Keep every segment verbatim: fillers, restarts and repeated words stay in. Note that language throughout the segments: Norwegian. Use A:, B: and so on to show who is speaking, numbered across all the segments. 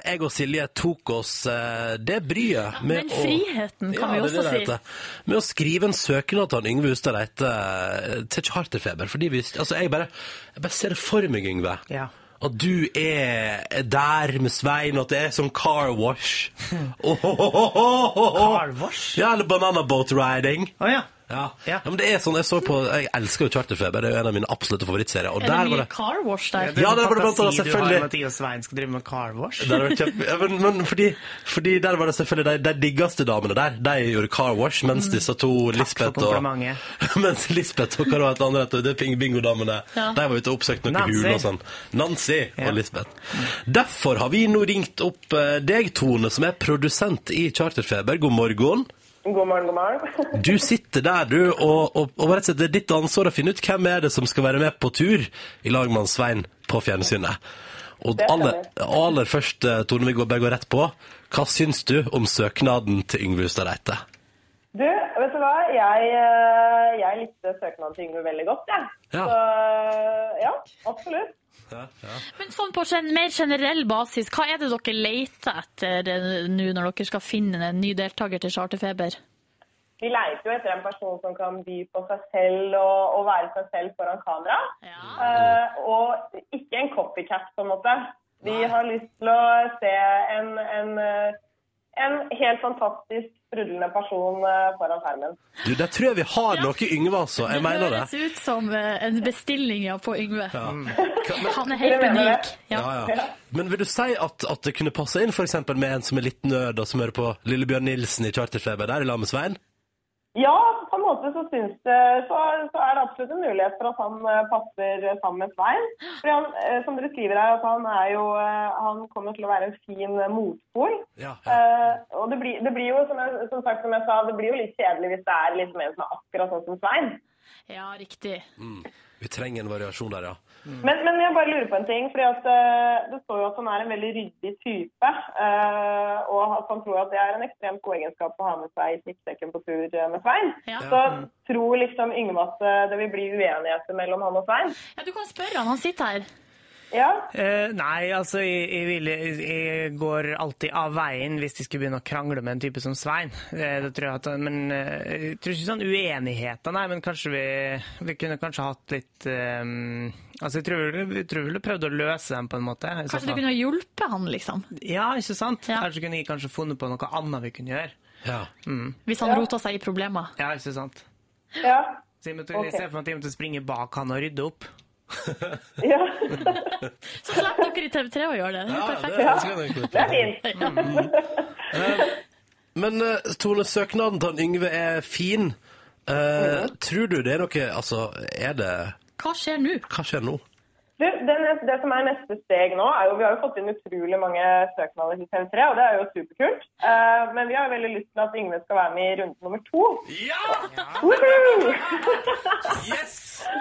A: jeg og Silje tok oss uh, det bryet med
B: Den friheten, kan
A: å,
B: vi
A: ja,
B: også si.
A: det, med å skrive en søknad til Yngve Hustad Reite til Charterfeber. Fordi vi, altså jeg bare, jeg bare ser det for meg, Yngve.
C: Ja.
A: At du er der med Svein, og at det er sånn car wash. Oh, oh, oh, oh, oh, oh.
C: Car wash?
A: Ja, eller banana boat riding.
C: Å ja.
A: Ja.
C: Ja.
A: Ja, men det er sånn, jeg så på, jeg elsker jo Charterfeber, det er jo en av mine absolutte favorittserier. Og
B: Er det
A: der
B: mye
A: var det...
B: car wash der?
A: Ja, der var det blant annet
C: Fantasi du har
A: selvfølgelig...
C: med at jeg og Svein skal drive med car wash.
A: Der var det kjempe... ja, men, men fordi, fordi der var det selvfølgelig de, de diggeste damene der, de gjorde car wash, mens disse to, Lisbeth og... mens Lisbeth og hva det var et annet, det er bingo-damene,
B: Ja.
A: de var ute og oppsøkt noen
C: Nancy.
A: hul og sånn. Nancy
C: Ja.
A: og Lisbeth. Derfor har vi nå ringt opp eh, deg, Tone, som er produsent i Charterfeber. God morgen.
D: God morgen, god morgen.
A: Du sitter der, du, og, og, og rett og slett det er ditt ansvar å finne ut hvem er det som skal være med på tur i lag med Svein på fjernsynet. Og
D: Det
A: aller,
D: stemmer.
A: aller først, Tone, vi går bare går rett på. Hva syns du om søknaden til Yngve Hustad Reite?
D: Du, vet du hva? Jeg, eh, jeg likte søknaden til Yngve veldig godt, jeg.
A: Ja.
D: Så, eh, ja, absolutt.
A: Ja, ja.
B: Men sånn på gen mer generell basis, hva er det dere leter etter eh, nå når dere skal finne en ny deltaker til Charterfeber?
D: Vi leter jo etter en person som kan by på seg selv og, og være seg selv foran kamera.
B: Ja.
D: Eh, og ikke en copycat, på en måte. Vi har lyst til å se en, en, eh, en helt fantastisk sprudlende person eh, foran skjermen.
A: Du, der tror jeg vi har noe Yngve, altså. Jeg mener det.
B: Det høres ut som eh, en bestilling ja, på Yngve.
A: Ja.
B: Han er helt
D: Dere mener
B: unik.
D: det?
B: Ja.
A: Ja, ja. Men vil du si at, at det kunne passe inn for eksempel med en som er litt nerd og som hører på Lillebjørn Nilsen i Charterfeber der i lag med Svein?
D: Ja, på en måte så synes det, så, så er det absolutt en mulighet for at han eh, passer sammen med Svein. Fordi han, eh, som dere skriver her, at han er jo, eh, han kommer til å være en fin eh, motpol.
A: Ja, ja.
D: Eh, og det blir, det blir jo, som, jeg, som sagt, som jeg sa, det blir jo litt kjedelig hvis det er liksom en som er akkurat sånn som Svein.
B: Ja, riktig.
A: Mm. Vi trenger en variasjon der, ja.
D: Men, men jeg bare lurer på en ting, fordi at eh, det står jo at han er en veldig ryddig type, eh, og at han tror at det er en ekstremt god egenskap å ha med seg i snikksekken på tur eh, med Svein.
B: Ja.
D: Så tror liksom Yngve at eh, det vil bli uenigheter mellom han og Svein.
B: Ja, du kan spørre han, han sitter her.
D: Ja,
C: Eh, nei, altså, jeg, jeg, vil, jeg går alltid av veien hvis de skulle begynne å krangle med en type som Svein. Eh, det tror jeg at, men eh, jeg tror ikke sånn uenigheter, nei, men kanskje vi, vi kunne kanskje hatt litt eh, altså, jeg tror vi tror vi ville prøvd å løse dem på en måte. i så
B: Kanskje du
C: fall.
B: kunne ha hjulpet han, liksom?
C: Ja, ikke sant?
B: Ja.
C: Kanskje kunne jeg kanskje funnet på noe annet vi kunne gjøre.
A: Ja.
B: Hvis han
D: Ja.
B: rota seg i problemer.
C: Ja, ikke sant?
D: ja,
C: Så jeg, måtte,
D: Ok.
C: jeg ser for meg at jeg måtte springe bak han og rydde opp.
D: ja.
B: Så slipper dere i T V tre å gjøre det. Det er
A: Ja,
B: perfekt.
A: det, det skal jeg nok
D: Det er fint.
A: Men uh, Tone, søknaden til han Yngve er fin. Uh, tror du det er noe, altså, er det,
B: Hva skjer nå?
A: hva skjer nå?
D: Du, det, neste, det som er neste steg nå, er jo, vi har jo fått inn utrolig mange søknader til T V tre, og det er jo superkult. Eh, men vi har jo veldig lyst til at Yngve skal være med i runde nummer to.
A: Ja!
D: Woohoo!
A: Yes!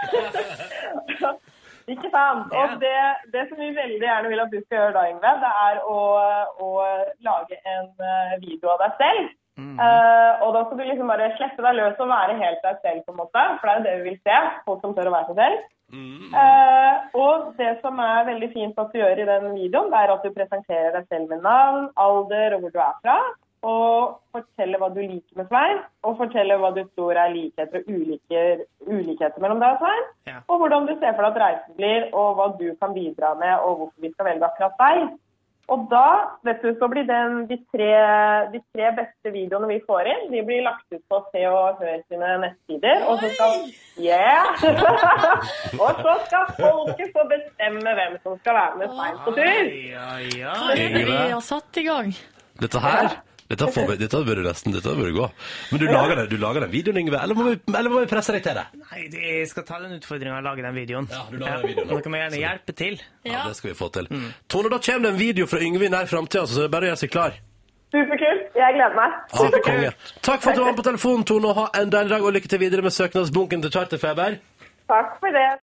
D: Ikke sant?
C: Ja.
D: Og det, det som vi veldig gjerne vil at du skal gjøre da, Yngve, det er å, å lage en eh, video av deg selv. Eh, og da skal du liksom bare slippe deg løs og være helt deg selv, på en måte. For det er jo det vi vil se, folk som tør å være seg selv. Eh, og det som er veldig fint at du gjør i den videoen, det er at du presenterer deg selv med navn, alder og hvor du er fra, og forteller hva du liker med Svein, og forteller hva du tror er likheter og uliker, ulikheter mellom deg og Svein,
C: Ja.
D: og hvordan du ser for deg at reisen blir, og hva du kan bidra med, og hvorfor vi skal velge akkurat deg. Og da, vet du, så blir den, de, tre, de tre beste videoene vi får inn, de blir lagt ut på Se og Hør sine nettsider, og så skal, yeah! og så skal folket få bestemme hvem som skal være med Svein på tur.
C: Ja, ja.
B: Hva er det vi har satt i gang?
A: Dette her, dette, får vi, dette burde nesten, dette burde gå. Men du lager, det, du lager den videoen, Yngve, eller må vi, eller må vi presse deg til det?
C: Nei, jeg skal ta den utfordringen og lage den videoen.
A: Ja, du lager den videoen, da.
C: Dere må gjerne hjelpe til.
A: Ja, det skal vi få til. Tone, da kommer det en video fra Yngve i nær fremtiden, så det er bare å gjøre seg klar.
D: Superkult, jeg gleder meg.
A: Ja, konge. Takk for at du var på telefonen, Tone, og ha en deilig dag, og lykke til videre med søknadsbunken til Charterfeber.
D: Takk for det.